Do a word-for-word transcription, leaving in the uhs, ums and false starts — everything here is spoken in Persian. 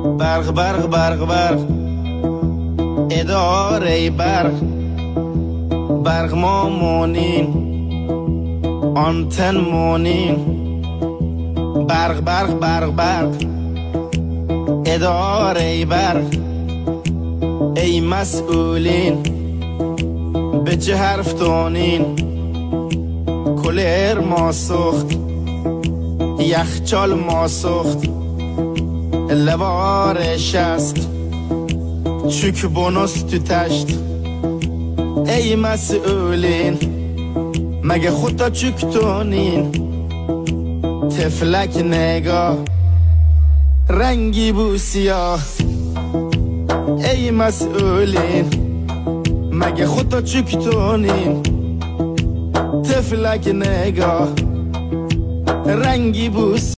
برق برق برق برق اداره برق برق ما مونین آنتن مونین برق برق برق برق اداره برق ای مسئولین به چه حرف تونین کلر ما سخت یخچال ما سخت لوار شست چوک بونوس تو تشت ای مسئولین مگه خودتا چوکتونین تفلک نگاه رنگی بو سیاه ای مسئولین مگه خودتا چوکتونین تفلک نگاه رنگی بو